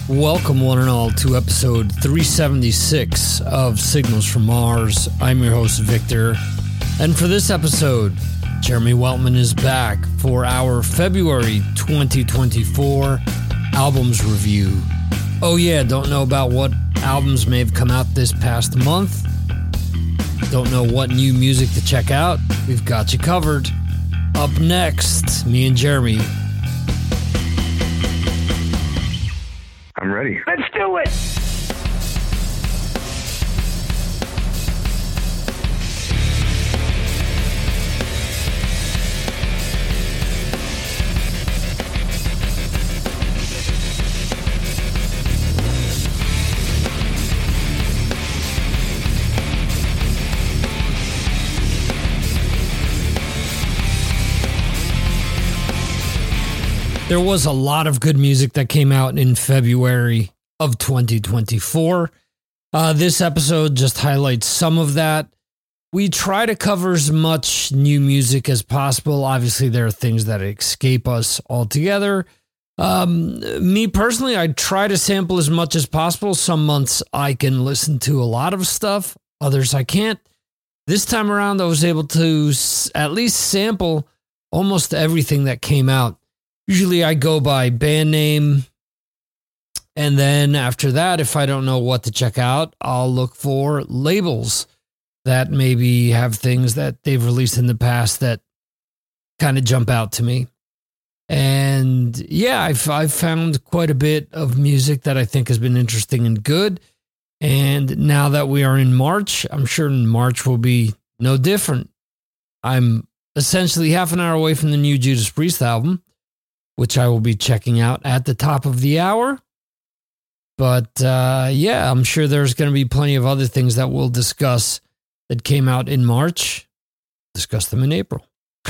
Welcome, one and all, to episode 376 of Signals from Mars. I'm your host, Victor. And for this episode, Jeremy Weltman is back for our February 2024 albums review. Oh yeah, don't know about what albums may have come out this past month? Don't know what new music to check out? We've got you covered. Up next, me and Jeremy. I'm ready. Let's do it! There was a lot of good music that came out in February of 2024. This episode just highlights some of that. We try to cover as much new music as possible. Obviously, there are things that escape us altogether. Me personally, I try to sample as much as possible. Some months I can listen to a lot of stuff. Others I can't. This time around, I was able to at least sample almost everything that came out. Usually I go by band name, and then after that, if I don't know what to check out, I'll look for labels that maybe have things that they've released in the past that kind of jump out to me. And yeah, I've found quite a bit of music that I think has been interesting and good. And now that we are in March, I'm sure March will be no different. I'm essentially half an hour away from the new Judas Priest album, which I will be checking out at the top of the hour. But yeah, I'm sure there's going to be plenty of other things that we'll discuss that came out in March. Discuss them in April.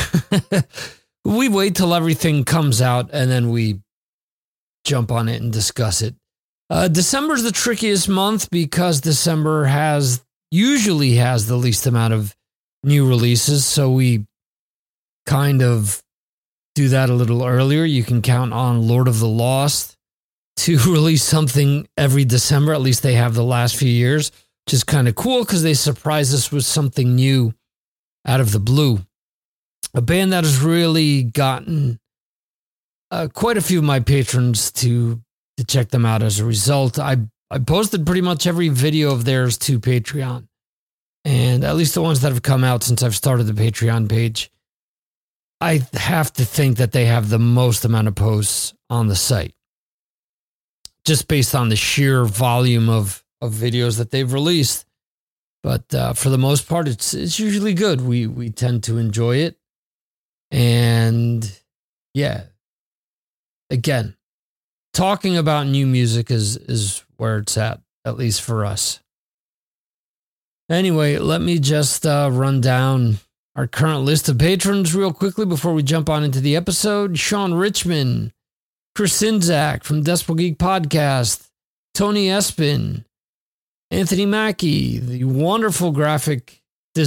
We wait till everything comes out and then we jump on it and discuss it. December's the trickiest month because December usually has the least amount of new releases. So we kind of do that a little earlier. You can count on Lord of the Lost to release something every December. At least they have the last few years, which is kind of cool because they surprise us with something new out of the blue. A band that has really gotten quite a few of my patrons to check them out as a result. I posted pretty much every video of theirs to Patreon, and at least the ones that have come out since I've started the Patreon page. I have to think that they have the most amount of posts on the site, just based on the sheer volume of videos that they've released. But for the most part, it's usually good. We tend to enjoy it. And yeah, again, talking about new music is where it's at least for us. Anyway, let me just run down our current list of patrons real quickly before we jump on into the episode. Sean Richmond, Chris Sinzak from Decibel Geek Podcast, Tony Espin, Anthony Mackie, the wonderful graphic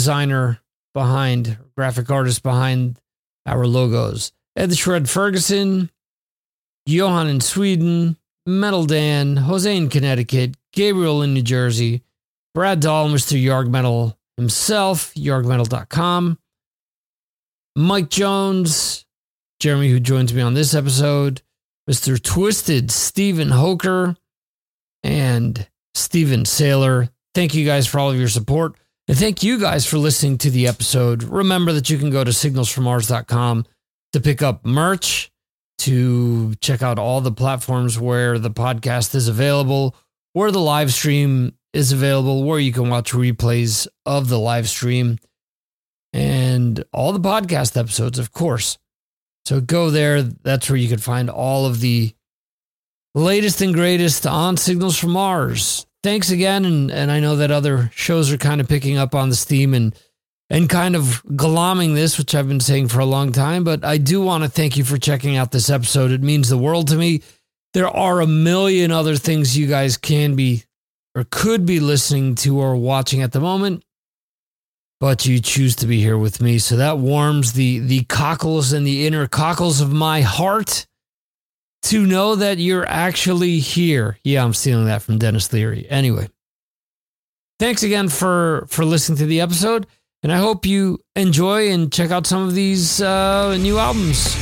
artist behind our logos, Ed the Shred Ferguson, Johan in Sweden, Metal Dan, Jose in Connecticut, Gabriel in New Jersey, Brad Dahl, Mr. Yarg Metal himself, yargmetal.com, Mike Jones, Jeremy, who joins me on this episode, Mr. Twisted, Stephen Hoker, and Stephen Saylor. Thank you guys for all of your support, and thank you guys for listening to the episode. Remember that you can go to signalsfrommars.com to pick up merch, to check out all the platforms where the podcast is available, where the live stream is available, where you can watch replays of the live stream, and all the podcast episodes, of course. So go there. That's where you can find all of the latest and greatest on Signals from Mars. Thanks again, and I know that other shows are kind of picking up on the steam and kind of glomming this, which I've been saying for a long time, but I do want to thank you for checking out this episode. It means the world to me. There are a million other things you guys can be or could be listening to or watching at the moment, but you choose to be here with me. So that warms the cockles and the inner cockles of my heart to know that you're actually here. Yeah, I'm stealing that from Dennis Leary. Anyway, thanks again for listening to the episode, and I hope you enjoy and check out some of these new albums.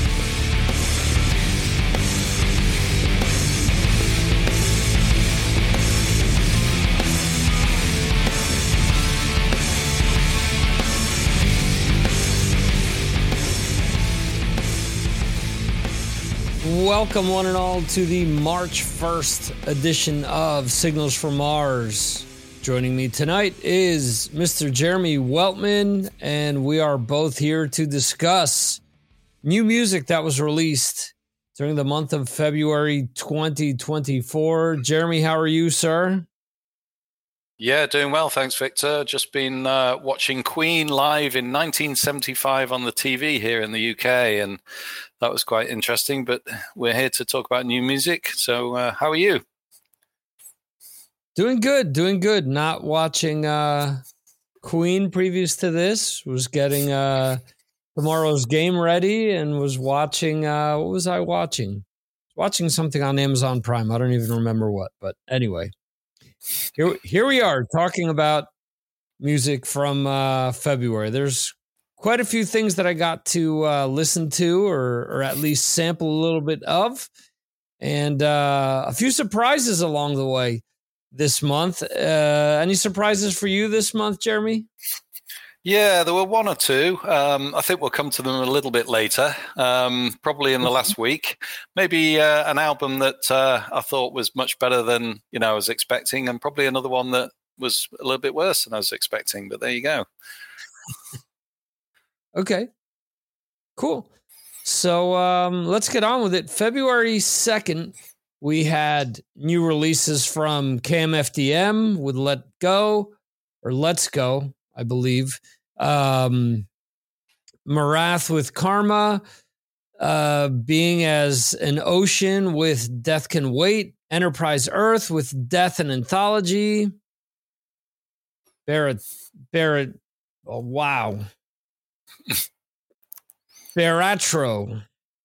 Welcome, one and all, to the March 1st edition of Signals from Mars. Joining me tonight is Mr. Jeremy Weltman, and we are both here to discuss new music that was released during the month of February 2024. Jeremy, how are you, sir? Yeah, doing well. Thanks, Victor. Just been watching Queen live in 1975 on the TV here in the UK, and that was quite interesting. But we're here to talk about new music. So how are you? Doing good. Not watching Queen previous to this. Was getting tomorrow's game ready and was watching, what was I watching? Watching something on Amazon Prime. I don't even remember what, but anyway. Here we are talking about music from February. There's quite a few things that I got to listen to or at least sample a little bit of, and a few surprises along the way this month. Any surprises for you this month, Jeremy? Yeah, there were one or two. I think we'll come to them a little bit later, probably in the last week. Maybe an album that I thought was much better than I was expecting, and probably another one that was a little bit worse than I was expecting. But there you go. Okay, cool. So let's get on with it. February 2nd, we had new releases from KMFDM with Let's Go, I believe. Marath with Karma, Being as an Ocean with Death Can Wait, Enterprise Earth with Death and Anthology, Barrett, oh wow, Baratro,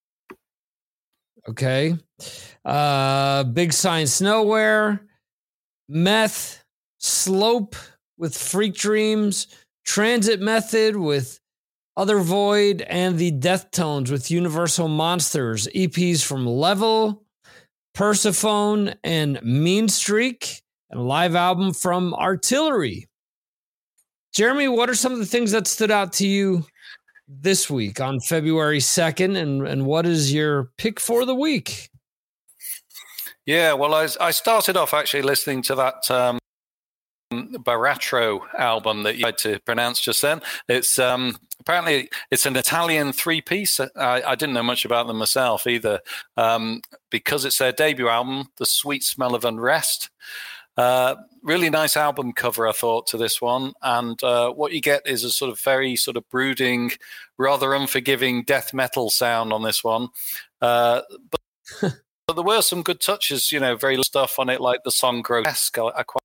okay, Big Science Nowhere, Meth, Slope with Freak Dreams, Transit Method with Other Void, and the Deathtones with Universal Monsters. EPs from Level, Persephone, and Mean Streak, and a live album from Artillery. Jeremy, what are some of the things that stood out to you this week on February 2nd, and what is your pick for the week? Yeah, well, I started off actually listening to that Baratro album that you tried to pronounce just then. It's apparently it's an Italian three-piece. I didn't know much about them myself either, because it's their debut album, The Sweet Smell of Unrest. Really nice album cover, I thought, to this one. And what you get is a sort of very sort of brooding, rather unforgiving death metal sound on this one. But there were some good touches, very stuff on it, like the song Grotesque. I quite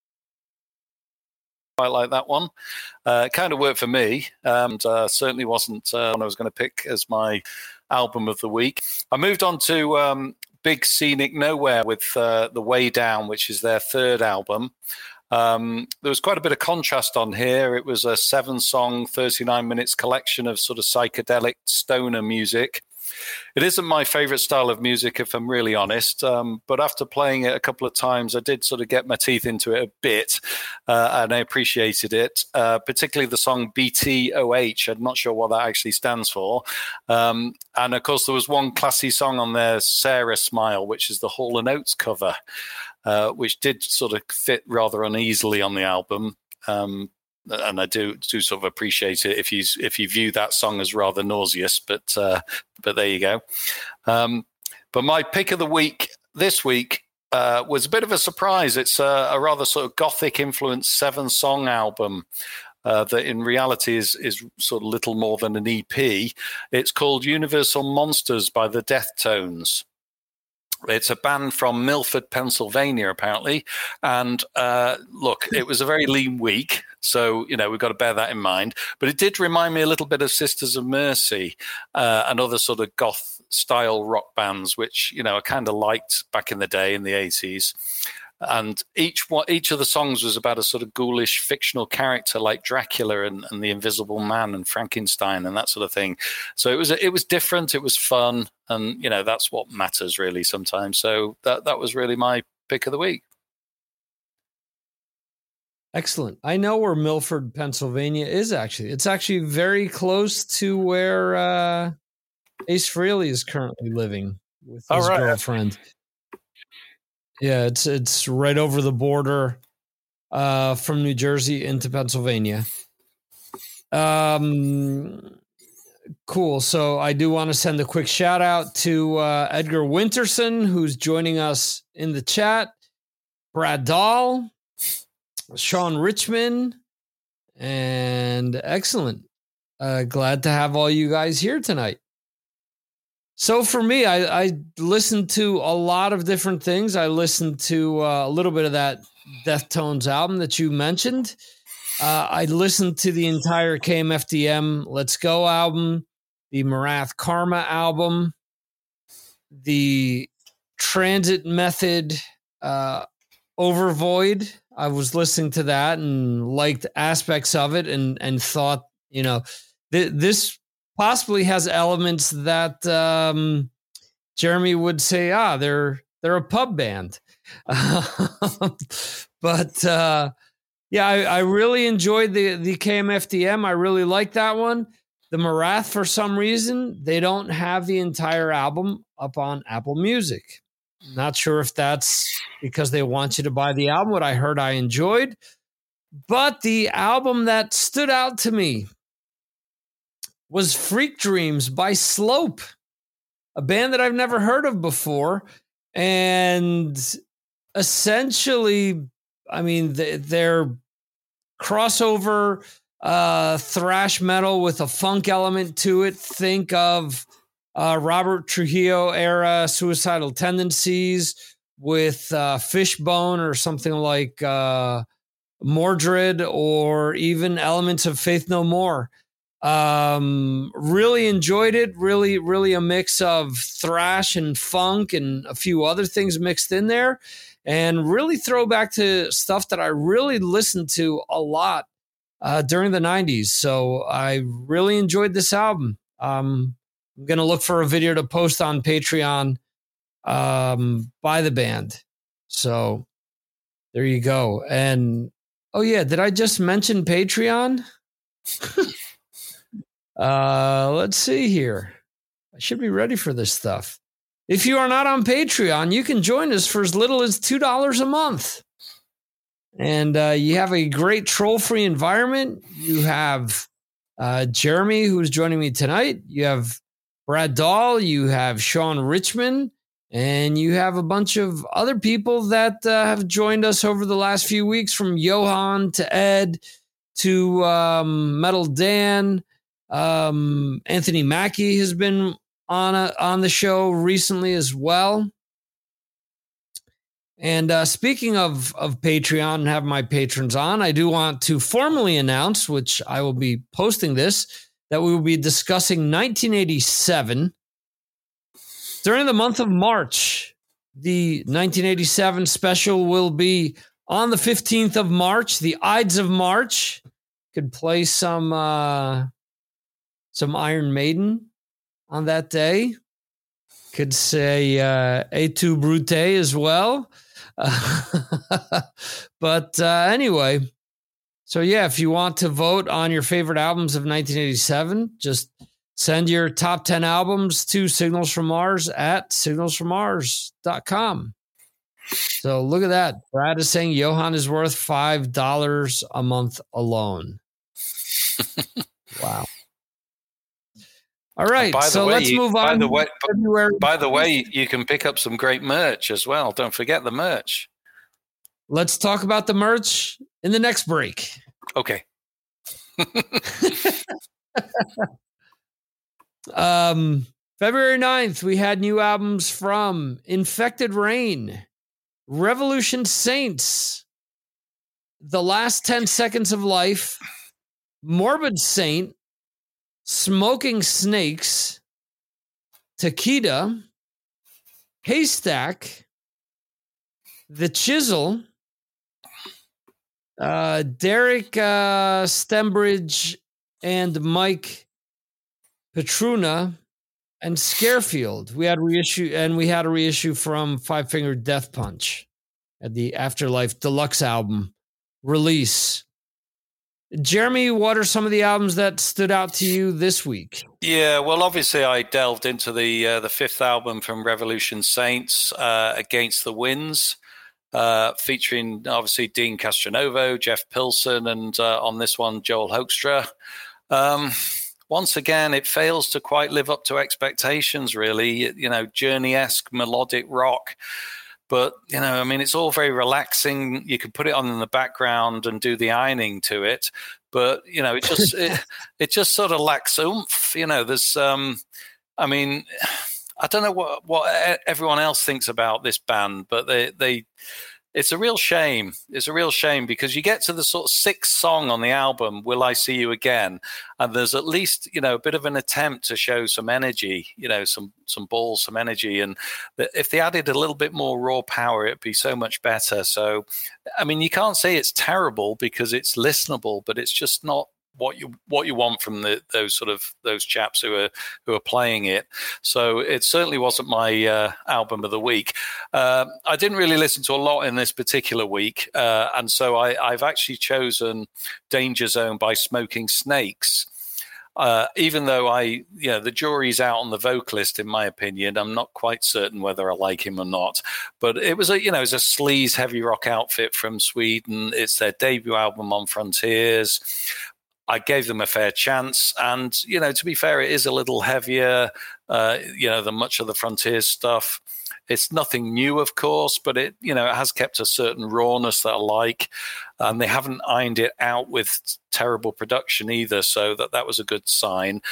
like that one. It kind of worked for me, and certainly wasn't one I was going to pick as my album of the week. I moved on to Big Scenic Nowhere with The Way Down, which is their third album. There was quite a bit of contrast on here. It was a 7-song, 39 minutes collection of sort of psychedelic stoner music. It isn't my favorite style of music, if I'm really honest, but after playing it a couple of times, I did sort of get my teeth into it a bit, and I appreciated it, particularly the song BTOH. I'm not sure what that actually stands for. And of course, there was one classy song on there, Sarah Smile, which is the Hall & Oates cover, which did sort of fit rather uneasily on the album. And I do sort of appreciate it if you view that song as rather nauseous, but there you go. But my pick of the week this week was a bit of a surprise. It's a rather sort of gothic influenced 7-song album that in reality is sort of little more than an EP. It's called Universal Monsters by the Deathtones. It's a band from Milford, Pennsylvania, apparently. And look, it was a very lean week. So, we've got to bear that in mind. But it did remind me a little bit of Sisters of Mercy and other sort of goth-style rock bands, which, I kind of liked back in the day in the 80s. And each of the songs was about a sort of ghoulish fictional character like Dracula and the Invisible Man and Frankenstein and that sort of thing. So it was different, it was fun, and that's what matters really sometimes. So that was really my pick of the week. Excellent. I know where Milford, Pennsylvania is actually. It's actually very close to where Ace Frehley is currently living with his girlfriend. Yeah, it's right over the border from New Jersey into Pennsylvania. Cool. So I do want to send a quick shout out to Edgar Winterson, who's joining us in the chat, Brad Dahl, Sean Richmond, and excellent. Glad to have all you guys here tonight. So for me, I listened to a lot of different things. I listened to a little bit of that Deftones album that you mentioned. I listened to the entire KMFDM Let's Go album, the Marath Karma album, the Transit Method Overvoid. I was listening to that and liked aspects of it and thought, this possibly has elements that Jeremy would say, they're a pub band. But I really enjoyed the KMFDM. I really like that one. The Marath, for some reason, they don't have the entire album up on Apple Music. Not sure if that's because they want you to buy the album, what I heard I enjoyed. But the album that stood out to me was Freak Dreams by Slope, a band that I've never heard of before. And essentially, they're crossover thrash metal with a funk element to it. Think of Robert Trujillo era Suicidal Tendencies with Fishbone or something like Mordred, or even elements of Faith No More. Really enjoyed it. Really a mix of thrash and funk and a few other things mixed in there, and really throw back to stuff that I really listened to a lot during the 90s. So I really enjoyed this album. I'm going to look for a video to post on Patreon by the band. So there you go. And oh yeah, did I just mention Patreon? Let's see here. I should be ready for this stuff. If you are not on Patreon, you can join us for as little as $2 a month. And you have a great troll-free environment. You have Jeremy, who's joining me tonight. You have Brad Dahl. You have Sean Richmond. And you have a bunch of other people that have joined us over the last few weeks, from Johan to Ed to Metal Dan. Anthony Mackie has been on the show recently as well. And speaking of Patreon and have my patrons on, I do want to formally announce, which I will be posting this, that we will be discussing 1987 during the month of March. The 1987 special will be on the 15th of March, the Ides of March. Could play some Iron Maiden on that day. Could say Et tu Brute as well. But anyway, so yeah, if you want to vote on your favorite albums of 1987, just send your top 10 albums to Signals from Mars at signalsfrommars.com. So look at that. Brad is saying Johan is worth $5 a month alone. Wow. All right, so let's move on. By the way, you can pick up some great merch as well. Don't forget the merch. Let's talk about the merch in the next break. Okay. February 9th, we had new albums from Infected Rain, Revolution Saints, The Last 10 Seconds of Life, Morbid Saint, Smoking Snakes, Takeda, Haystack, The Chisel, Derek Stembridge and Mike Petruna, and Scarefield. We had a reissue from Five Finger Death Punch at the Afterlife Deluxe album release. Jeremy, what are some of the albums that stood out to you this week? Yeah, well, obviously I delved into the fifth album from Revolution Saints, Against the Winds, featuring obviously Dean Castronovo, Jeff Pilson, and on this one, Joel Hoekstra. Once again, it fails to quite live up to expectations, really. Journey-esque melodic rock. But, it's all very relaxing. You can put it on in the background and do the ironing to it. But, it just sort of lacks oomph. There's, I don't know what everyone else thinks about this band, but it's a real shame. It's a real shame because you get to the sort of sixth song on the album, Will I See You Again? And there's at least, a bit of an attempt to show some energy, some balls, some energy. And if they added a little bit more raw power, it'd be so much better. So, you can't say it's terrible because it's listenable, but it's just not what you want from those chaps who are playing it. So it certainly wasn't my album of the week. I didn't really listen to a lot in this particular week, and so I've actually chosen Danger Zone by Smoking Snakes. Even though the jury's out on the vocalist, in my opinion, I'm not quite certain whether I like him or not. But it was a sleaze heavy rock outfit from Sweden. It's their debut album on Frontiers. I gave them a fair chance. And, to be fair, it is a little heavier, than much of the Frontiers stuff. It's nothing new, of course, but it has kept a certain rawness that I like. And they haven't ironed it out with terrible production either. So that was a good sign.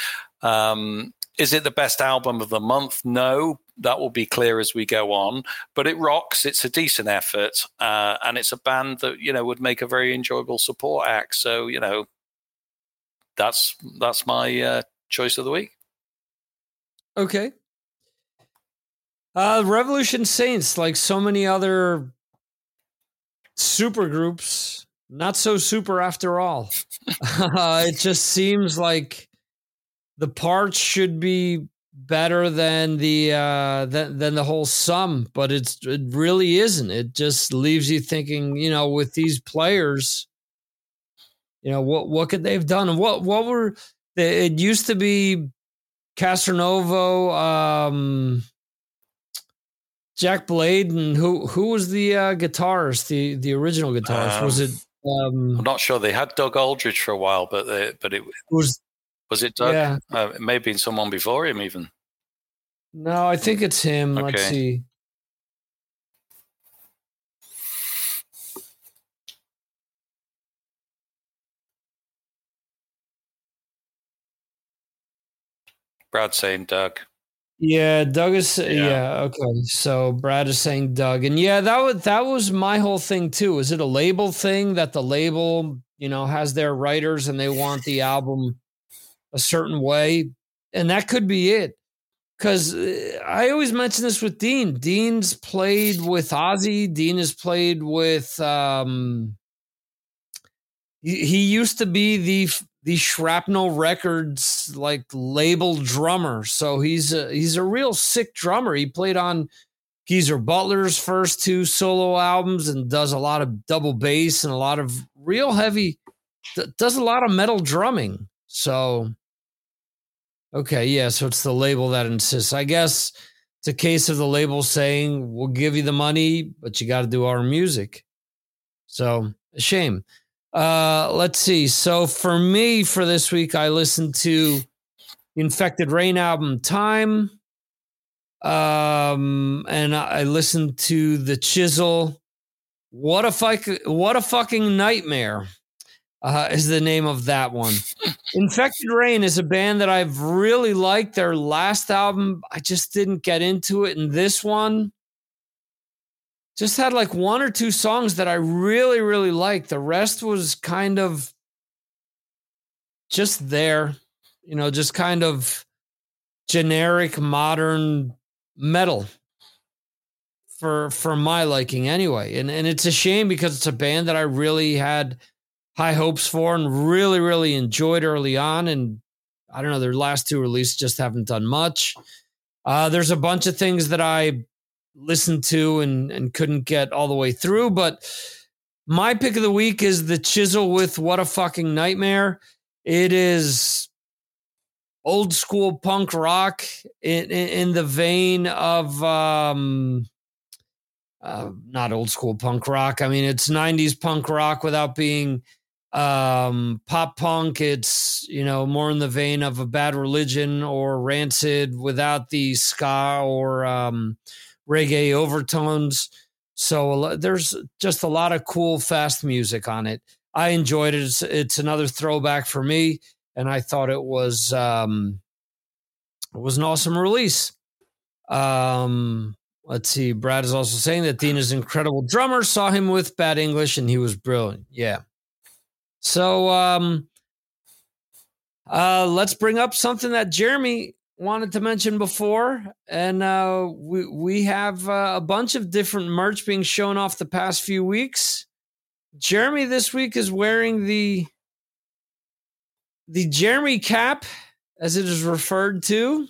Is it the best album of the month? No, that will be clear as we go on. But it rocks. It's a decent effort. And it's a band that, would make a very enjoyable support act. So, that's my choice of the week. Okay. Revolution Saints, like so many other super groups, not so super after all. It just seems like the parts should be better than the whole sum, but it really isn't. It just leaves you thinking, with these players, what could they have done? And what were it used to be Castronovo, Jack Blade, and who was the guitarist, the original guitarist? Was it I'm not sure. They had Doug Aldrich for a while, but it was it Doug? Yeah. It may have been someone before him even. No, I think it's him. Okay. Let's see. Brad's saying Doug. Yeah, Doug is. Yeah, okay. So Brad is saying Doug, and that was my whole thing too. Is it a label thing that the label, has their writers and they want the album a certain way, and that could be it. Because I always mention this with Dean. Dean's played with Ozzy. Dean has played with. He used to be the Shrapnel Records label drummer, so he's a real sick drummer. He played on Geezer Butler's first two solo albums and does a lot of double bass and a lot of real heavy. Does a lot of metal drumming. So, okay, yeah. So it's the label that insists. I guess it's a case of the label saying we'll give you the money, but you got to do our music. So a shame. Let's see. So for me, for this week, I listened to the Infected Rain album, Time. And I listened to The Chisel. What a fucking nightmare. is the name of that one. Infected Rain is a band that I've really liked. Their last album, I just didn't get into it. And this one just had like one or two songs that I really, really liked. The rest was kind of just there, just kind of generic modern metal for my liking anyway. And it's a shame because it's a band that I really had high hopes for and really, really enjoyed early on. And I don't know, their last two releases just haven't done much. There's a bunch of things that I listened to and couldn't get all the way through, but my pick of the week is The Chisel with What a Fucking Nightmare. It is old school punk rock in the vein of not old school punk rock. I mean, it's 90s punk rock without being pop punk. It's, more in the vein of a Bad Religion or Rancid without the ska or reggae overtones. So there's just a lot of cool, fast music on it. I enjoyed it. It's another throwback for me, and I thought it was an awesome release. Let's see. Brad is also saying that Dean is an incredible drummer. Saw him with Bad English, and he was brilliant. Yeah. So let's bring up something that Jeremy wanted to mention before, and we have a bunch of different merch being shown off the past few weeks. Jeremy this week is wearing the Jeremy cap, as it is referred to.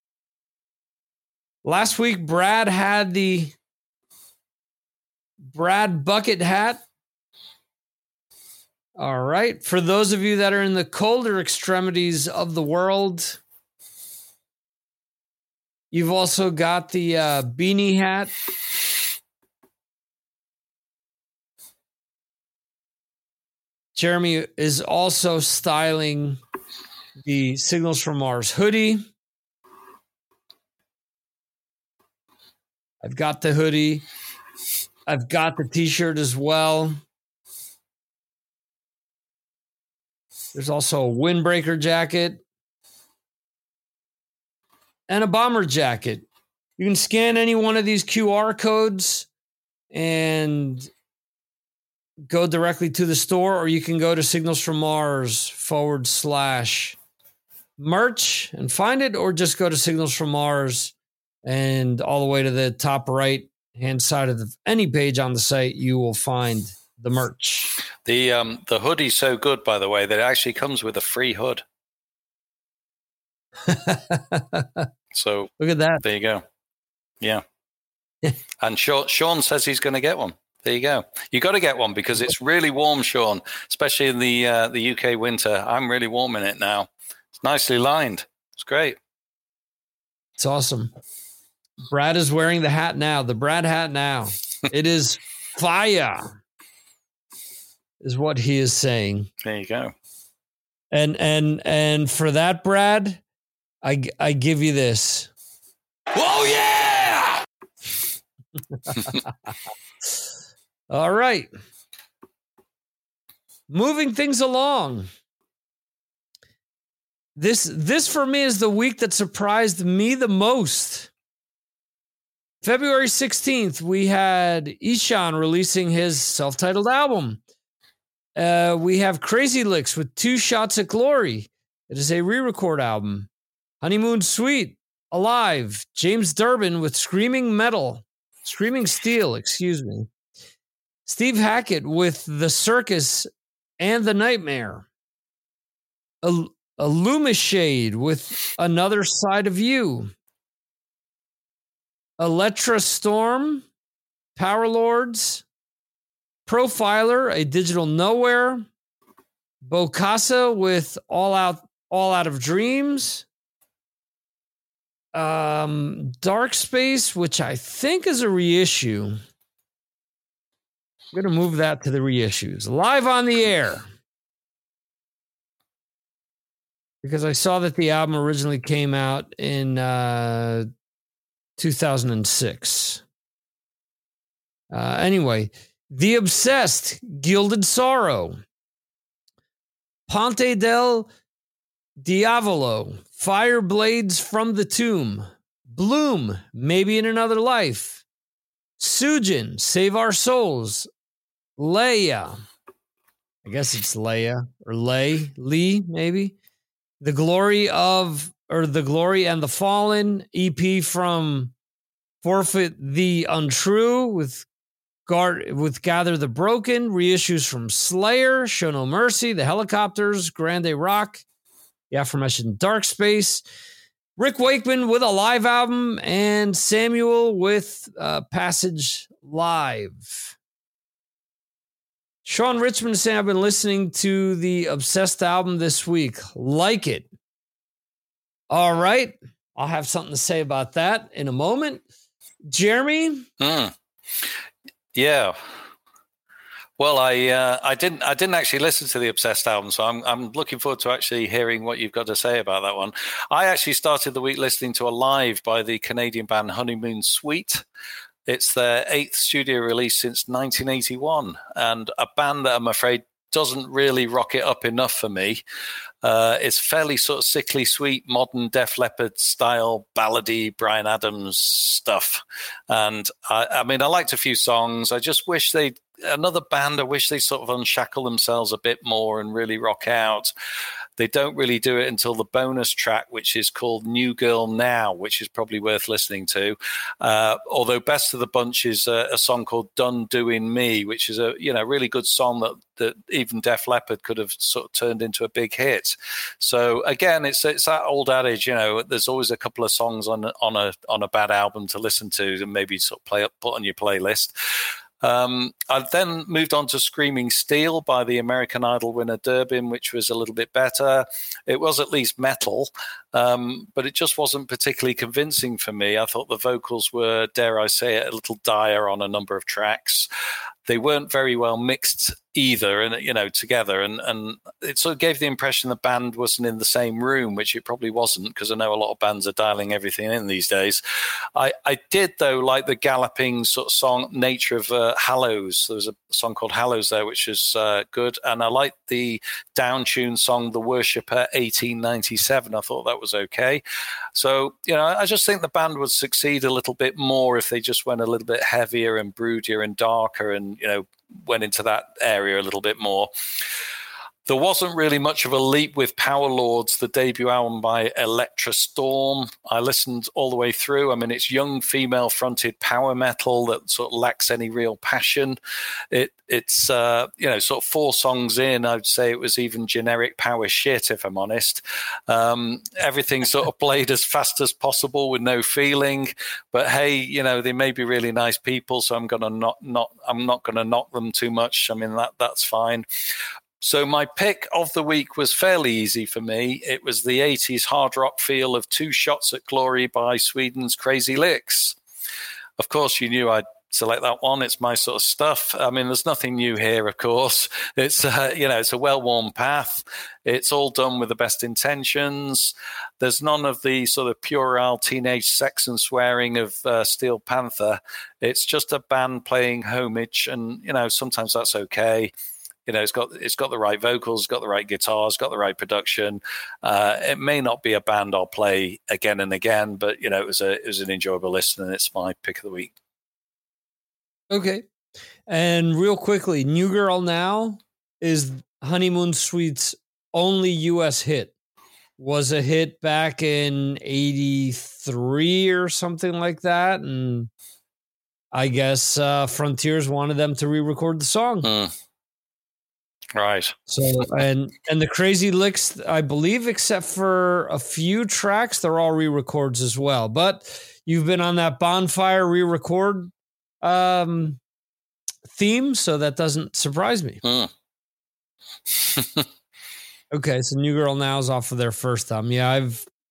Last week, Brad had the Brad bucket hat. All right. For those of you that are in the colder extremities of the world, you've also got the beanie hat. Jeremy is also styling the Signals from Mars hoodie. I've got the hoodie. I've got the t-shirt as well. There's also a windbreaker jacket and a bomber jacket. You can scan any one of these QR codes and go directly to the store, or you can go to Signals from Mars /merch and find it, or just go to Signals from Mars and all the way to the top right hand side of any page on the site, you will find the merch. The hoodie's so good, by the way, that it actually comes with a free hood. So look at that. There you go. Yeah. And Sean says he's going to get one. There you go. You got to get one because it's really warm, Sean, especially in the UK winter. I'm really warm in it now. It's nicely lined. It's great. It's awesome. Brad is wearing the hat now. The Brad hat now. It is fire, is what he is saying. There you go. And for that, Brad, I give you this. Oh yeah! All right. Moving things along. This for me is the week that surprised me the most. February 16th, we had Ishan releasing his self-titled album. We have Crazy Licks with 2 Shots at Glory. It is a re-record album. Honeymoon Suite, Alive. James Durbin with Screaming Steel, excuse me. Steve Hackett with The Circus and the Nightmare. Illumishade with Another Side of You. Electra Storm, Power Lords, Profiler, A Digital Nowhere, Bokassa with All Out of Dreams, Dark Space, which I think is a reissue. I'm going to move that to the reissues. Live on the Air, because I saw that the album originally came out in 2006. Anyway, The Obsessed, Gilded Sorrow. Ponte del Diavolo, Fire Blades from the Tomb, Bloom, Maybe in Another Life, Sujin, Save Our Souls, Leia, I guess it's Leia, or Lee, maybe, The Glory and the Fallen, EP from Forfeit the Untrue with Gather the Broken, reissues from Slayer, Show No Mercy, The Helicopters, Grande Rock, the aforementioned Dark Space, Rick Wakeman with a live album, and Samuel with Passage Live. Sean Richmond saying, I've been listening to the Obsessed album this week. Like it. All right. I'll have something to say about that in a moment. Jeremy? Yeah. Well, I didn't actually listen to the Obsessed album, so I'm looking forward to actually hearing what you've got to say about that one. I actually started the week listening to a live by the Canadian band Honeymoon Suite. It's their 8th studio release since 1981, and a band that I'm afraid doesn't really rock it up enough for me. It's fairly sort of sickly sweet, modern Def Leppard style, ballady Bryan Adams stuff. And I mean, I liked a few songs. I just wish I wish they sort of unshackle themselves a bit more and really rock out. They don't really do it until the bonus track, which is called New Girl Now, which is probably worth listening to. Although best of the bunch is a song called Done Doing Me, which is a really good song that even Def Leppard could have sort of turned into a big hit. So again, it's that old adage, there's always a couple of songs on a bad album to listen to and maybe sort of put on your playlist. I then moved on to Screaming Steel by the American Idol winner Durbin, which was a little bit better. It was at least metal, but it just wasn't particularly convincing for me. I thought the vocals were, dare I say it, a little dire on a number of tracks. They weren't very well mixed either, and together, and it sort of gave the impression the band wasn't in the same room, which it probably wasn't, because I know a lot of bands are dialing everything in these days. I did though like the galloping sort of song nature of Hallows. There was a song called Hallows there, which is good, and I liked the down-tuned song The Worshipper 1897. I thought that was okay. So I just think the band would succeed a little bit more if they just went a little bit heavier and broodier and darker, and went into that area a little bit more. There wasn't really much of a leap with Power Lords, the debut album by Electra Storm. I listened all the way through. I mean, it's young female-fronted power metal that sort of lacks any real passion. It's sort of 4 songs in, I'd say it was even generic power shit, if I'm honest. Everything sort of played as fast as possible with no feeling. But hey, they may be really nice people, so I'm not going to knock them too much. I mean, that's fine. So my pick of the week was fairly easy for me. It was the 80s hard rock feel of Two Shots at Glory by Sweden's Crazy Licks. Of course, you knew I'd select that one. It's my sort of stuff. I mean, there's nothing new here, of course. It's, it's a well-worn path. It's all done with the best intentions. There's none of the sort of puerile teenage sex and swearing of Steel Panther. It's just a band playing homage, and, sometimes that's okay. It's got the right vocals, got the right guitars, got the right production. It may not be a band I'll play again and again, but it was an enjoyable listen, and it's my pick of the week. Okay, and real quickly, New Girl Now is Honeymoon Suite's only U.S. hit. Was a hit back in '83 or something like that, and I guess Frontiers wanted them to re-record the song. Right. So and the Crazy Licks, I believe, except for a few tracks, they're all re-records as well. But you've been on that Bonfire re-record theme, so that doesn't surprise me. Okay, so New Girl Now is off of their first album. Yeah,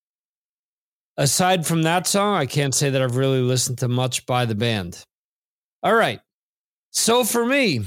aside from that song, I can't say that I've really listened to much by the band. All right. So for me,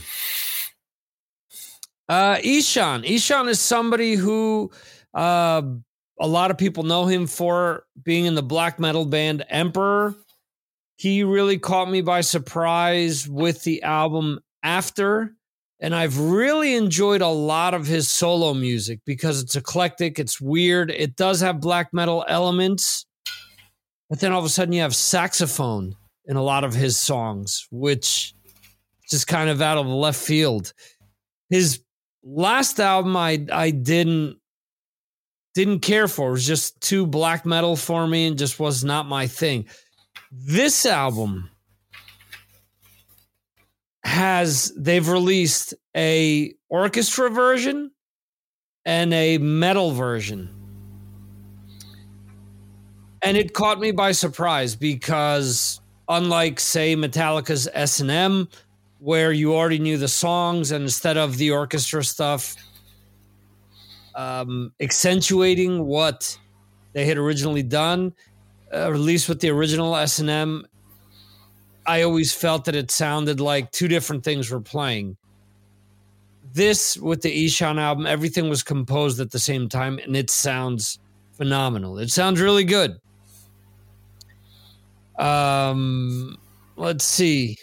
Ishan. Ishan is somebody who a lot of people know him for being in the black metal band Emperor. He really caught me by surprise with the album After, And I've really enjoyed a lot of his solo music because it's eclectic, it's weird, it does have black metal elements, but then all of a sudden you have saxophone in a lot of his songs, which is just kind of out of left field. His last album I didn't care for. It was just too black metal for me and just was not my thing. This album they've released a orchestra version and a metal version. And it caught me by surprise because unlike, say, Metallica's S&M, where you already knew the songs and instead of the orchestra stuff accentuating what they had originally done, at least with the original S&M, I always felt that it sounded like two different things were playing. This, with the Ishan album, everything was composed at the same time, and it sounds phenomenal. It sounds really good. Let's see.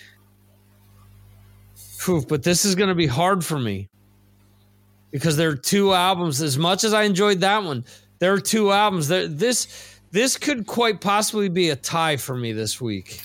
But this is going to be hard for me because there are two albums. As much as I enjoyed that one, there are two albums. This could quite possibly be a tie for me this week.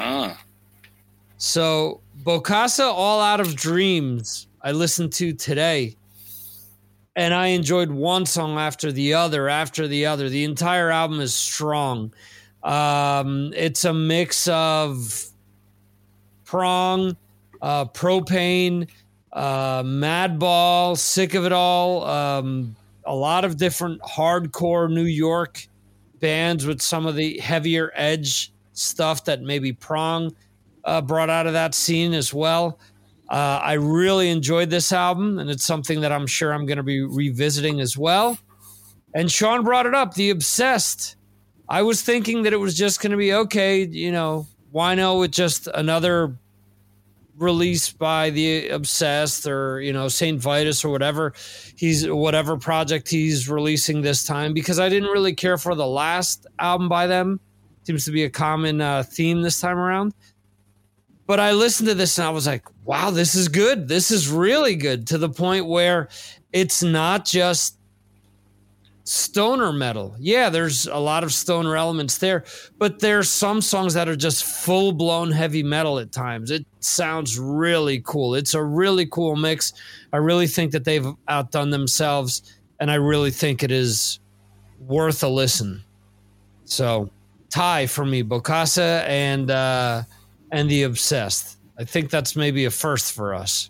So Bokassa, All Out of Dreams, I listened to today, and I enjoyed one song after the other. The entire album is strong. It's a mix of Prong, Propane, Madball, Sick of It All, a lot of different hardcore New York bands with some of the heavier edge stuff that maybe Prong brought out of that scene as well. I really enjoyed this album, and it's something that I'm sure I'm going to be revisiting as well. And Sean brought it up, The Obsessed. I was thinking that it was just going to be, okay, wino with just another release by The Obsessed or, St. Vitus or whatever project he's releasing this time, because I didn't really care for the last album by them. Seems to be a common theme this time around. But I listened to this and I was like, wow, this is good. This is really good, to the point where it's not just stoner metal. Yeah, there's a lot of stoner elements there, but there's some songs that are just full-blown heavy metal at times. It sounds really cool. It's a really cool mix. I really think that they've outdone themselves, and I really think it is worth a listen. So, tie for me, Bokassa and The Obsessed. I think that's maybe a first for us.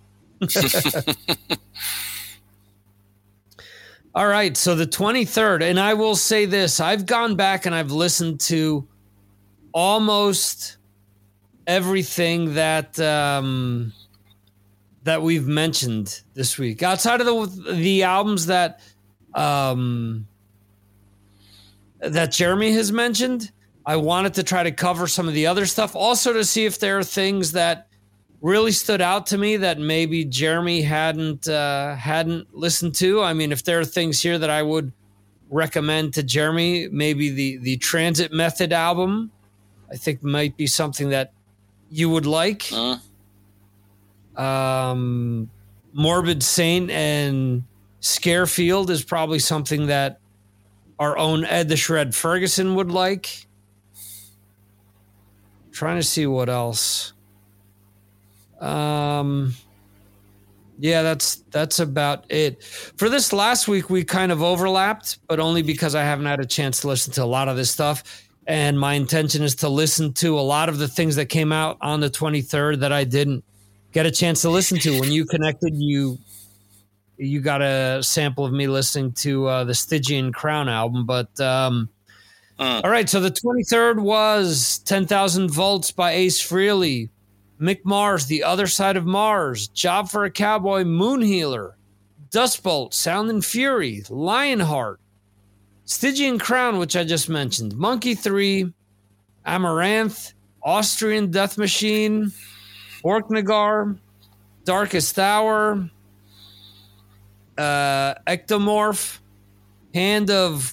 All right, so the 23rd, and I will say this, I've gone back and I've listened to almost everything that that we've mentioned this week. Outside of the albums that that Jeremy has mentioned, I wanted to try to cover some of the other stuff, also to see if there are things that really stood out to me that maybe Jeremy hadn't listened to. I mean, if there are things here that I would recommend to Jeremy, maybe the Transit Method album, I think might be something that you would like. Morbid Saint and Scarefield is probably something that our own Ed the Shred Ferguson would like. Trying to see what else. Yeah, that's about it. For this last week, we kind of overlapped, but only because I haven't had a chance to listen to a lot of this stuff. And my intention is to listen to a lot of the things that came out on the 23rd that I didn't get a chance to listen to. When you connected, you got a sample of me listening to the Stygian Crown album, but all right, so the 23rd was 10,000 Volts by Ace Frehley, Mick Mars, The Other Side of Mars, Job for a Cowboy, Moon Healer, Dustbolt, Sound and Fury, Lionheart, Stygian Crown, which I just mentioned, Monkey 3, Amaranth, Austrian Death Machine, Borknagar, Darkest Hour, Ectomorph, Hand of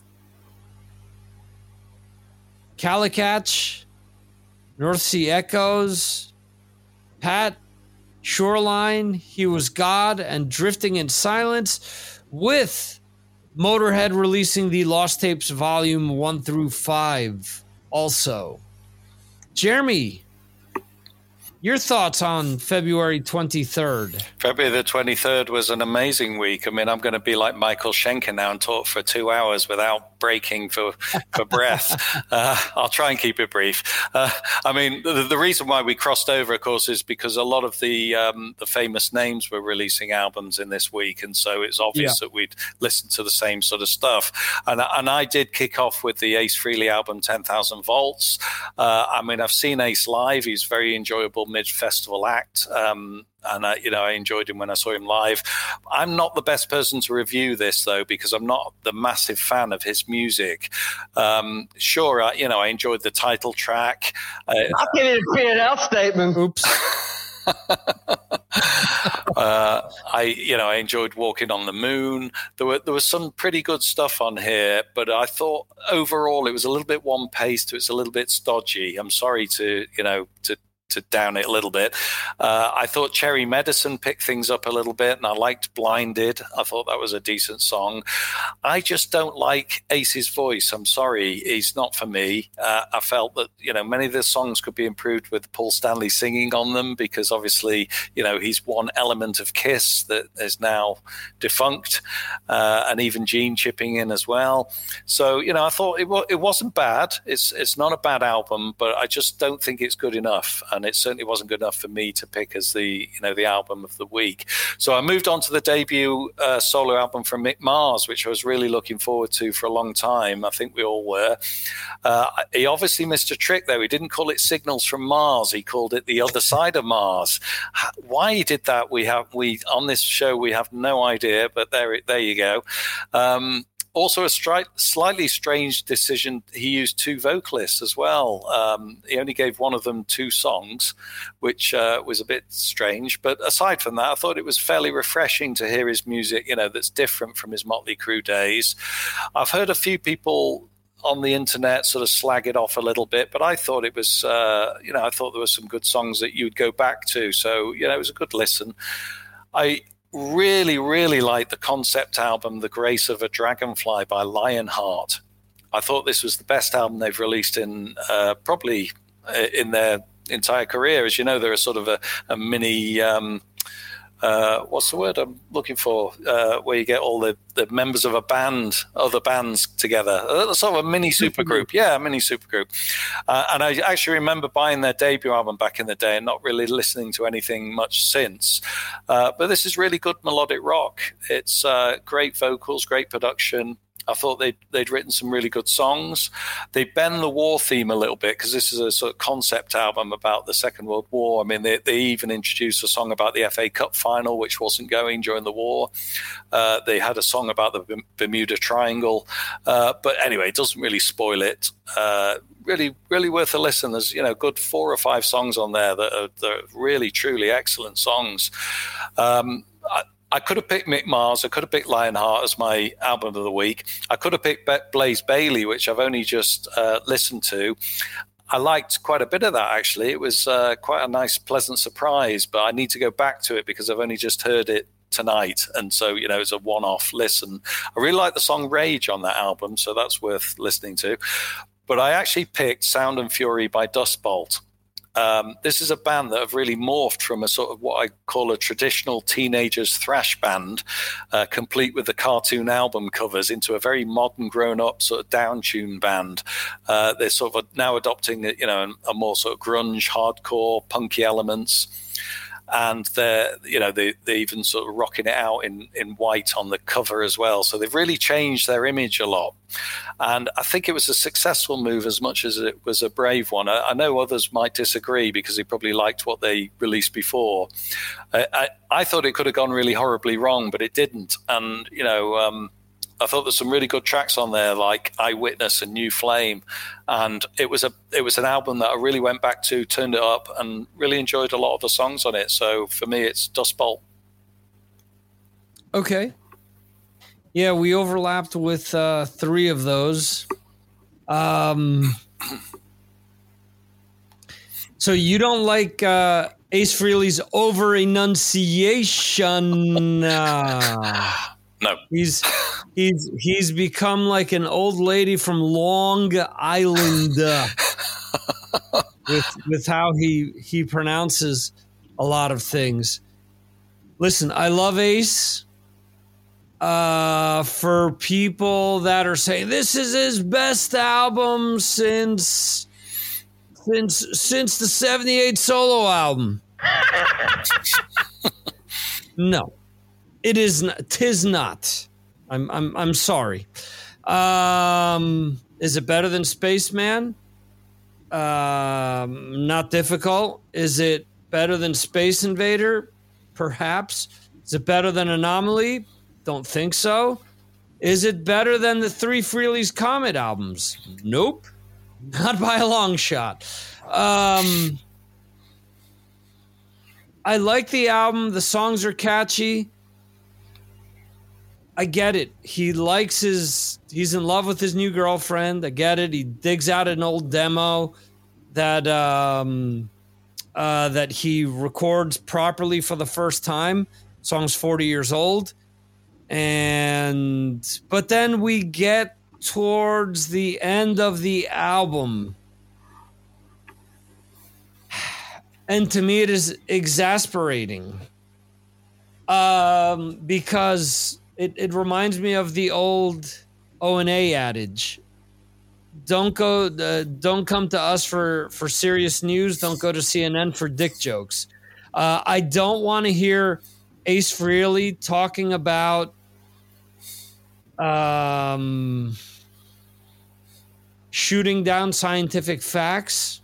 Calicatch, North Sea Echoes, Pat, Shoreline, He Was God, and Drifting in Silence, with Motorhead releasing the Lost Tapes Volume 1 through 5 also. Jeremy, your thoughts on February 23rd? February the 23rd was an amazing week. I mean, I'm going to be like Michael Schenker now and talk for 2 hours without breaking for breath. I'll try and keep it brief. I mean, the reason why we crossed over, of course, is because a lot of the famous names were releasing albums in this week. And so it's obvious that we'd listen to the same sort of stuff. And I did kick off with the Ace Frehley album, 10,000 Volts. I mean, I've seen Ace live. He's very enjoyable mid-festival act. And I enjoyed him when I saw him live. I'm not the best person to review this, though, because I'm not the massive fan of his music. Sure, I enjoyed the title track. I'll give it a P&L statement. Oops. I enjoyed Walking on the Moon. There was some pretty good stuff on here, but I thought overall it was a little bit one-paced. It was a little bit stodgy. I'm sorry to down it a little bit. I thought Cherry Medicine picked things up a little bit, and I liked Blinded. I thought that was a decent song. I just don't like Ace's voice. I'm sorry. He's not for me. I felt that, many of the songs could be improved with Paul Stanley singing on them, because obviously, he's one element of Kiss that is now defunct, and even Gene chipping in as well. So, I thought it wasn't bad. It's not a bad album, but I just don't think it's good enough. And it certainly wasn't good enough for me to pick as the album of the week. So I moved on to the debut solo album from Mick Mars, which I was really looking forward to for a long time. I think we all were. He obviously missed a trick, though. He didn't call it Signals from Mars. He called it The Other Side of Mars. Why he did that, we on this show, we have no idea, but there you go. Also, a slightly strange decision. He used two vocalists as well. He only gave one of them 2 songs, which was a bit strange. But aside from that, I thought it was fairly refreshing to hear his music, that's different from his Motley Crue days. I've heard a few people on the internet sort of slag it off a little bit, but I thought it was, I thought there were some good songs that you'd go back to. So, it was a good listen. I really, really like the concept album, The Grace of a Dragonfly by Lionheart. I thought this was the best album they've released in probably in their entire career. As you know, they're a sort of a mini, what's the word I'm looking for, where you get all the members of a band, other bands together. Sort of a mini supergroup. Yeah, a mini supergroup. And I actually remember buying their debut album back in the day and not really listening to anything much since. But this is really good melodic rock. It's great vocals, great production. I thought they'd written some really good songs. They bend the war theme a little bit, because this is a sort of concept album about the Second World War. I mean, they even introduced a song about the FA Cup final, which wasn't going during the war. They had a song about the Bermuda Triangle. But anyway, it doesn't really spoil it. Really, really worth a listen. There's, good 4 or 5 songs on there that are really, truly excellent songs. I could have picked Mick Mars. I could have picked Lionheart as my album of the week. I could have picked Blaze Bayley, which I've only just listened to. I liked quite a bit of that, actually. It was quite a nice, pleasant surprise, but I need to go back to it because I've only just heard it tonight. And so, it's a one-off listen. I really like the song Rage on that album, so that's worth listening to. But I actually picked Sound and Fury by Dust Bolt. This is a band that have really morphed from a sort of what I call a traditional teenagers thrash band, complete with the cartoon album covers, into a very modern, grown-up sort of down-tuned band. They're sort of now adopting, a more sort of grunge, hardcore, punky elements. And they're even sort of rocking it out in white on the cover as well. So they've really changed their image a lot. And I think it was a successful move as much as it was a brave one. I know others might disagree because they probably liked what they released before. I thought it could have gone really horribly wrong, but it didn't. And, I thought there's some really good tracks on there, like Eyewitness and New Flame, and it was an album that I really went back to, turned it up, and really enjoyed a lot of the songs on it. So for me, it's Dust Bolt. Okay. Yeah, we overlapped with 3 of those. So you don't like Ace Frehley's over enunciation. No. He's become like an old lady from Long Island with how he pronounces a lot of things. Listen, I love Ace. For people that are saying this is his best album since the 78 solo album. No. It is not. 'Tis not. I'm sorry. Is it better than Spaceman? Not difficult. Is it better than Space Invader? Perhaps. Is it better than Anomaly? Don't think so. Is it better than the 3 Frehley's Comet albums? Nope. Not by a long shot. I like the album. The songs are catchy. I get it. He's in love with his new girlfriend. I get it. He digs out an old demo that he records properly for the first time. Song's 40 years old. But then we get towards the end of the album. And to me, it is exasperating. Because it reminds me of the old O&A adage. Don't come to us for serious news. Don't go to CNN for dick jokes. I don't want to hear Ace Frehley talking about shooting down scientific facts.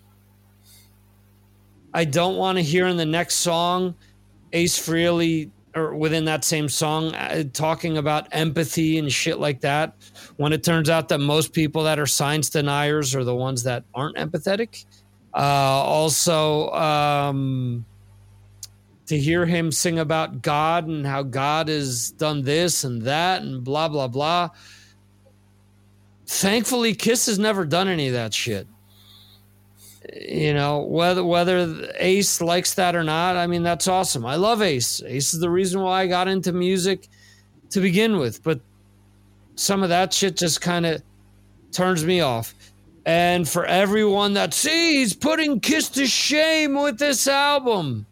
I don't want to hear in the next song Ace Frehley, or within that same song, talking about empathy and shit like that, when it turns out that most people that are science deniers are the ones that aren't empathetic. Also, to hear him sing about God and how God has done this and that and blah, blah, blah. Thankfully, Kiss has never done any of that shit. You know, whether Ace likes that or not, I mean, that's awesome. I love Ace. Ace is the reason why I got into music to begin with. But some of that shit just kind of turns me off. And for everyone that he's putting Kiss to shame with this album.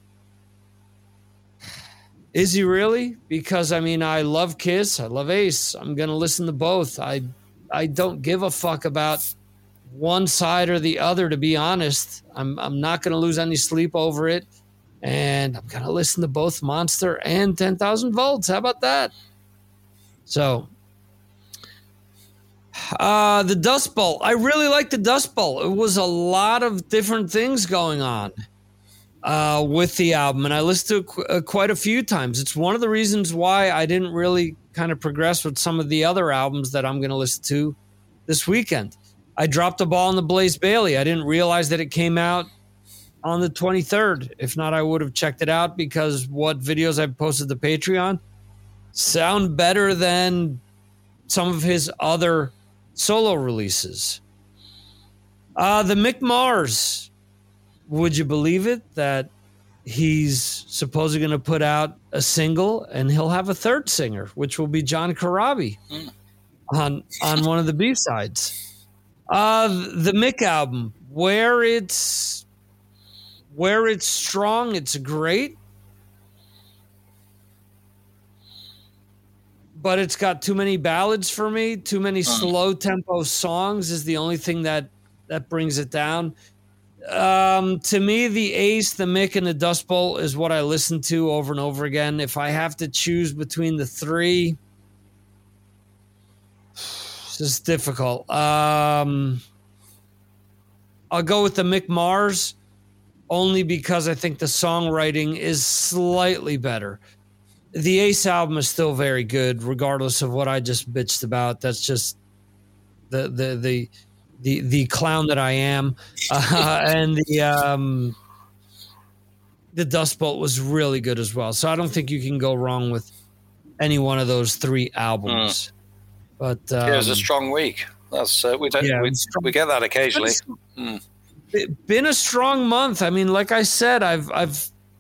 Is he really? Because, I mean, I love Kiss. I love Ace. I'm going to listen to both. I don't give a fuck about one side or the other, to be honest. I'm not going to lose any sleep over it. And I'm going to listen to both Monster and 10,000 Volts. How about that? So, the Dust Bowl. I really like the Dust Bowl. It was a lot of different things going on with the album, and I listened to it quite a few times. It's one of the reasons why I didn't really kind of progress with some of the other albums that I'm going to listen to this weekend. I dropped the ball on the Blaze Bayley. I didn't realize that it came out on the 23rd. If not, I would have checked it out, because what videos I've posted to Patreon sound better than some of his other solo releases. The Mick Mars. Would you believe it that he's supposedly going to put out a single and he'll have a third singer, which will be John Corabi on one of the B-sides. The Mick album, where it's strong, it's great. But it's got too many ballads for me. Too many slow tempo songs is the only thing that brings it down. To me, the Ace, the Mick, and the Dust Bowl is what I listen to over and over again. If I have to choose between the three, this is difficult. I'll go with the Mick Mars, only because I think the songwriting is slightly better. The Ace album is still very good, regardless of what I just bitched about. That's just the clown that I am. And the Dust Bowl was really good as well. So I don't think you can go wrong with any one of those three albums. But it was a strong week. That's we get that occasionally. It's been a strong month. I mean, like I said, I've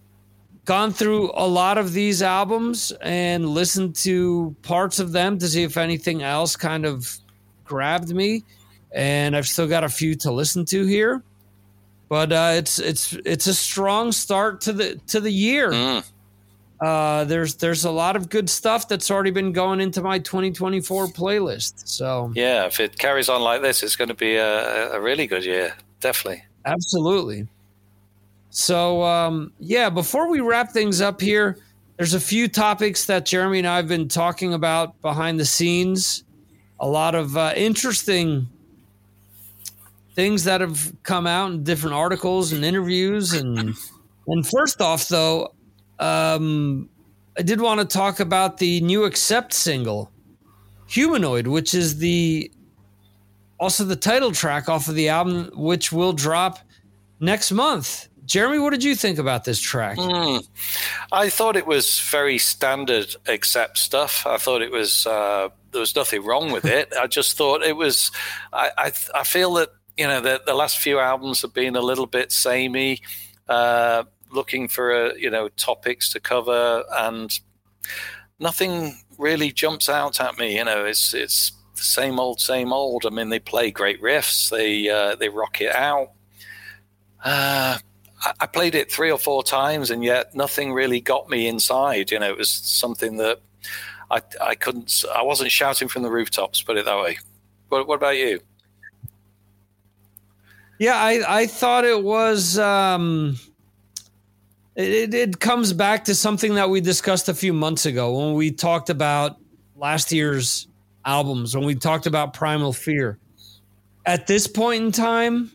gone through a lot of these albums and listened to parts of them to see if anything else kind of grabbed me. And I've still got a few to listen to here, but it's a strong start to the year. There's a lot of good stuff that's already been going into my 2024 playlist. So yeah, if it carries on like this, it's going to be a really good year. Definitely. Absolutely. So, before we wrap things up here, there's a few topics that Jeremy and I have been talking about behind the scenes. A lot of interesting things that have come out in different articles and interviews. And first off, though, I did want to talk about the new Accept single, Humanoid, which is also the title track off of the album, which will drop next month. Jeremy, what did you think about this track? I thought it was very standard Accept stuff. I thought it was there was nothing wrong with it. I just thought it was. I feel that the last few albums have been a little bit samey, looking for topics to cover, and nothing really jumps out at me. It's the same old. I mean, they play great riffs. They rock it out. I played it 3 or 4 times, and yet nothing really got me inside. It was something that I couldn't. I wasn't shouting from the rooftops. Put it that way. What about you? Yeah, I thought it was. It comes back to something that we discussed a few months ago when we talked about last year's albums. When we talked about Primal Fear. At this point in time,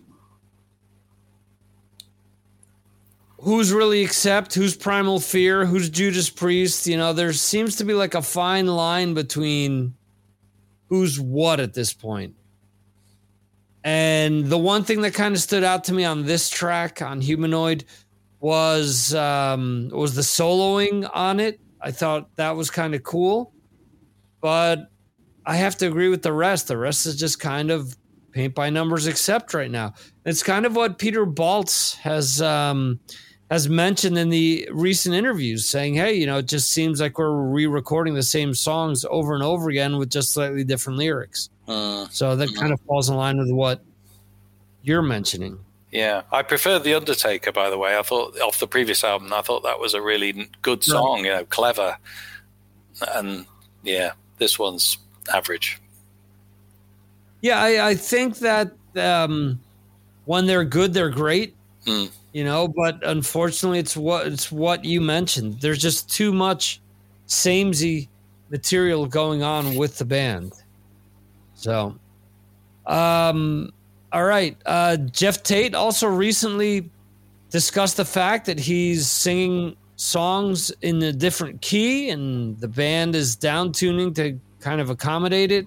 who's really Accept, who's Primal Fear, who's Judas Priest? There seems to be like a fine line between who's what at this point. And the one thing that kind of stood out to me on this track, on Humanoid, was the soloing on it. I thought that was kind of cool. But I have to agree with the rest. The rest is just kind of paint by numbers Accept right now. It's kind of what Peter Baltz has mentioned in the recent interviews, saying, hey, it just seems like we're re-recording the same songs over and over again with just slightly different lyrics. So that kind of falls in line with what you're mentioning. Yeah, I prefer The Undertaker, by the way. I thought, off the previous album, I thought that was a really good song, clever. And, yeah, this one's average. Yeah, I think that when they're good, they're great. But unfortunately, it's what you mentioned. There's just too much samey material going on with the band. So, all right. Jeff Tate also recently discussed the fact that he's singing songs in a different key, and the band is down tuning to kind of accommodate it.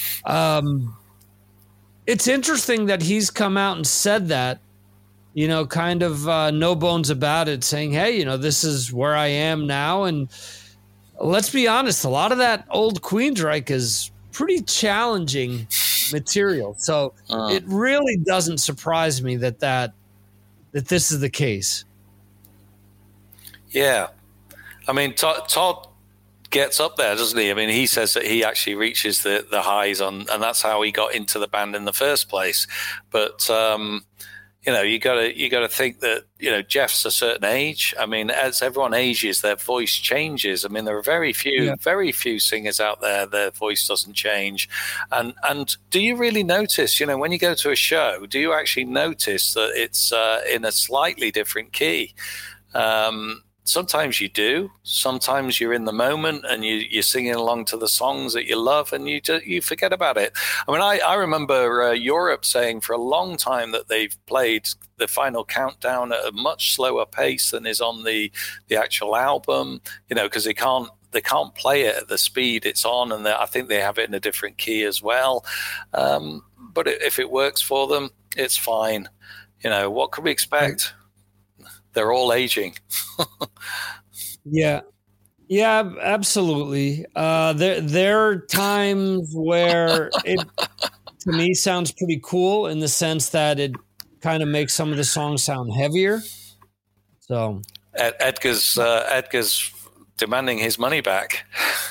It's interesting that he's come out and said that. Kind of no bones about it, saying, hey, this is where I am now. And let's be honest, a lot of that old Queensryche is pretty challenging material. So it really doesn't surprise me that this is the case. Yeah. I mean, Todd gets up there, doesn't he? I mean, he says that he actually reaches the highs and that's how he got into the band in the first place. But, you got to think that, Jeff's a certain age. I mean, as everyone ages, their voice changes. I mean, there are very few singers out there, their voice doesn't change. And do you really notice, when you go to a show, do you actually notice that it's in a slightly different key? Sometimes you do. Sometimes you're in the moment and you're singing along to the songs that you love and you forget about it. I mean, I remember Europe saying for a long time that they've played the Final Countdown at a much slower pace than is on the actual album, because they can't play it at the speed it's on, and I think they have it in a different key as well. But if it works for them, it's fine. What could we expect? They're all aging. Yeah, absolutely. There are times where it, to me, sounds pretty cool in the sense that it kind of makes some of the songs sound heavier. So Edgar's demanding his money back.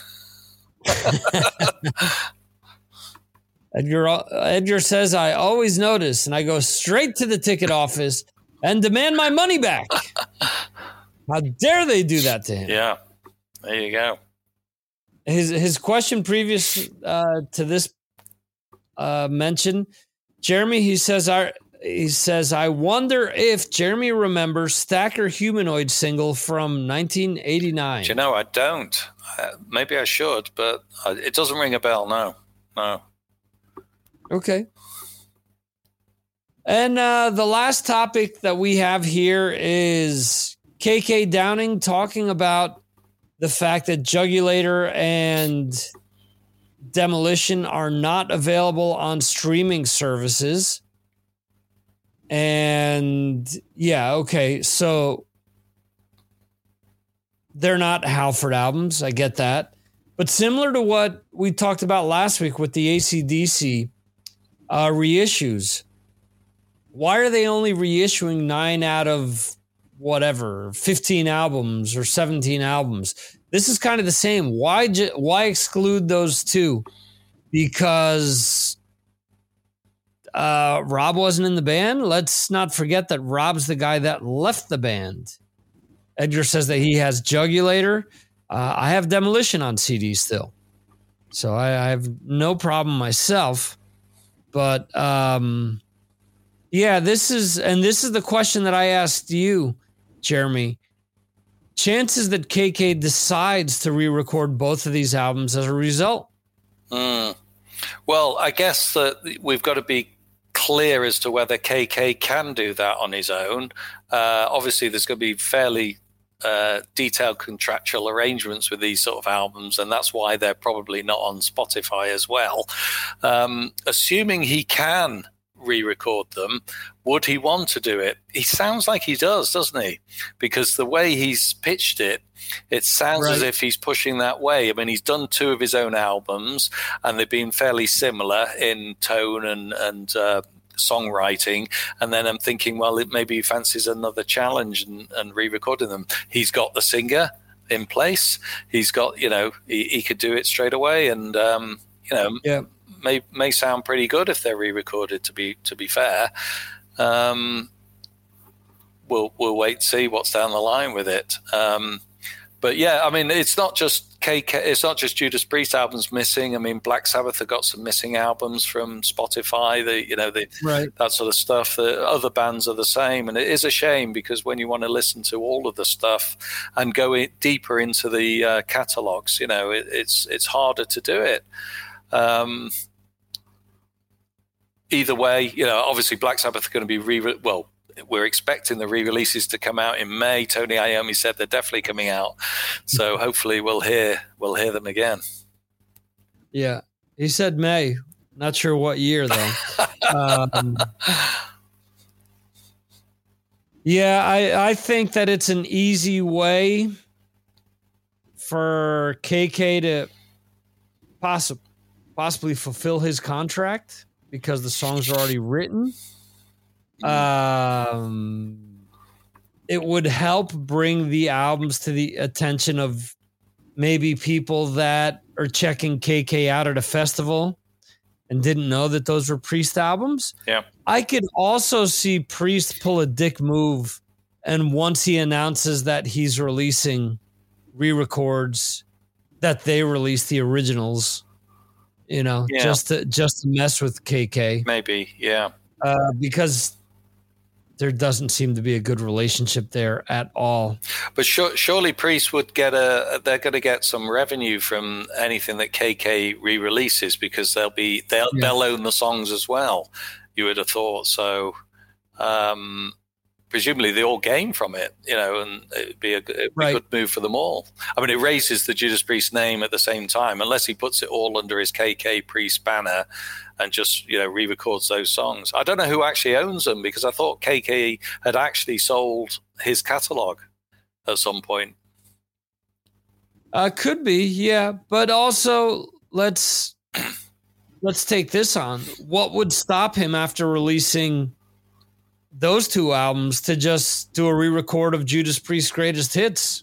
Edgar says, I always notice, and I go straight to the ticket office and demand my money back. How dare they do that to him? Yeah, there you go. His question previous to this mention, Jeremy, he says, I wonder if Jeremy remembers Stacker Humanoid single from 1989. Do you know, I don't. Maybe I should, but it doesn't ring a bell, no. Okay. And the last topic that we have here is KK Downing talking about the fact that Jugulator and Demolition are not available on streaming services. And yeah, okay, so they're not Halford albums. I get that. But similar to what we talked about last week with the AC/DC reissues, why are they only reissuing 9 out of whatever, 15 albums or 17 albums? This is kind of the same. Why exclude those two? Because Rob wasn't in the band? Let's not forget that Rob's the guy that left the band. Edgar says that he has Jugulator. I have Demolition on CD still. So I have no problem myself. But yeah, this is the question that I asked you, Jeremy. Chances that KK decides to re-record both of these albums as a result? Well, I guess that we've got to be clear as to whether KK can do that on his own. Obviously, there's going to be fairly detailed contractual arrangements with these sort of albums, and that's why they're probably not on Spotify as well. Assuming he can re-record them, would he want to do it? He sounds like he does, doesn't he? Because the way he's pitched it, it sounds as if he's pushing that way. I mean, he's done 2 of his own albums, and they've been fairly similar in tone and songwriting. And then I'm thinking, well, maybe he fancies another challenge and re-recording them. He's got the singer in place. He's got, he could do it straight away, and may sound pretty good if they're re-recorded. To be fair, we'll wait to see what's down the line with it. But yeah, I mean, it's not just KK. It's not just Judas Priest albums missing. I mean, Black Sabbath have got some missing albums from Spotify. That sort of stuff. The other bands are the same, and it is a shame because when you want to listen to all of the stuff and go deeper into the catalogs, it's harder to do it. Either way, obviously Black Sabbath are going to be we're expecting the re-releases to come out in May. Tony Iommi said they're definitely coming out, so hopefully we'll hear them again. Yeah, he said May. Not sure what year though. Yeah, I think that it's an easy way for KK to possibly fulfill his contract because the songs are already written. It would help bring the albums to the attention of maybe people that are checking KK out at a festival and didn't know that those were Priest albums. Yeah. I could also see Priest pull a dick move, and once he announces that he's releasing re-records, that they release the originals, just to mess with KK. Maybe, yeah. Because there doesn't seem to be a good relationship there at all. But surely Priest would they're going to get some revenue from anything that KK re-releases because they'll own the songs as well. You would have thought so. Presumably they all gain from it, and it'd be a good move for them all. I mean, it raises the Judas Priest name at the same time, unless he puts it all under his KK Priest banner and just, re-records those songs. I don't know who actually owns them because I thought KK had actually sold his catalog at some point. Could be, yeah. But also, let's take this on. What would stop him after releasing those two albums to just do a re-record of Judas Priest's greatest hits.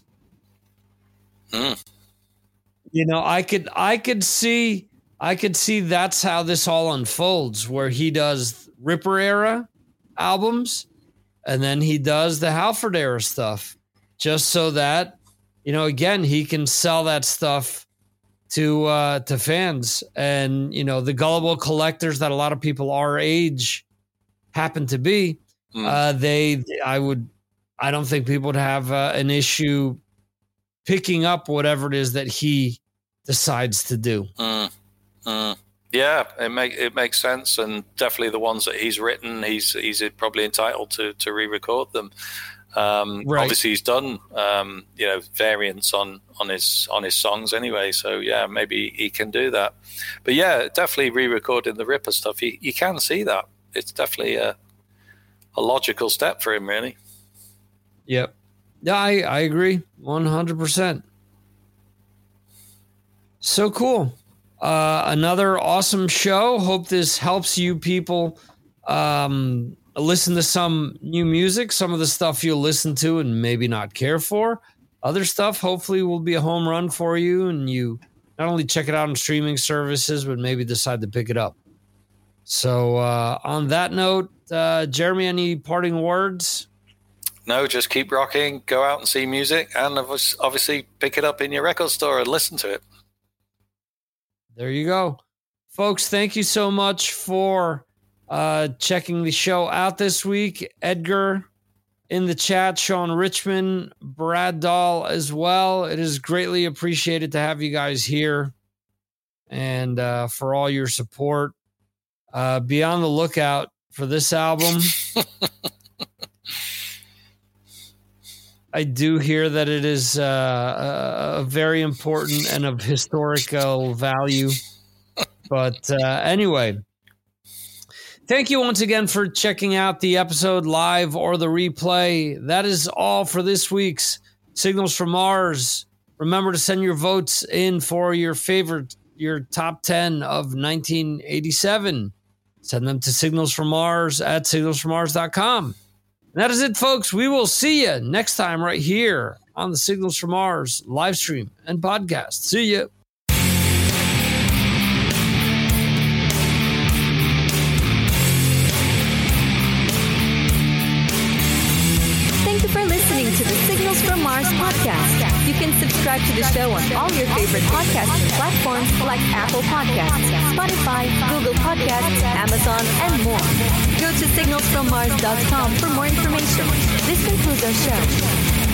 You know, I could see that's how this all unfolds, where he does Ripper era albums and then he does the Halford era stuff, just so that, you know, again, he can sell that stuff to fans. And, you know, the gullible collectors that a lot of people our age happen to be, I don't think people would have an issue picking up whatever it is that he decides to do. Yeah, it makes sense, and definitely the ones that he's written, he's probably entitled to re-record them. Right. Obviously, he's done variants on his songs anyway, so yeah, maybe he can do that. But yeah, definitely re-recording the Ripper stuff. You can see that it's definitely a logical step for him, really. Yep. Yeah, I agree 100%. So cool. Another awesome show. Hope this helps you people listen to some new music. Some of the stuff you'll listen to and maybe not care for. Other stuff hopefully will be a home run for you, and you not only check it out on streaming services, but maybe decide to pick it up. So on that note, Jeremy, any parting words? No, just keep rocking, go out and see music, and obviously pick it up in your record store and listen to it. There you go. Folks, thank you so much for checking the show out this week. Edgar in the chat, Sean Richmond, Brad Dahl as well. It is greatly appreciated to have you guys here and for all your support. Be on the lookout for this album. I do hear that it is a very important and of historical value. But anyway, thank you once again for checking out the episode live or the replay. That is all for this week's Signals from Mars. Remember to send your votes in for your top 10 of 1987. Send them to signalsfrommars@signalsfrommars.com. And that is it, folks. We will see you next time right here on the Signals from Mars live stream and podcast. See you. Thank you for listening to the Signals from Mars podcast. You can subscribe to the show on all your favorite podcast platforms like Apple Podcasts, Spotify, Google Podcasts, Amazon, and more. Go to signalsfrommars.com for more information. This concludes our show.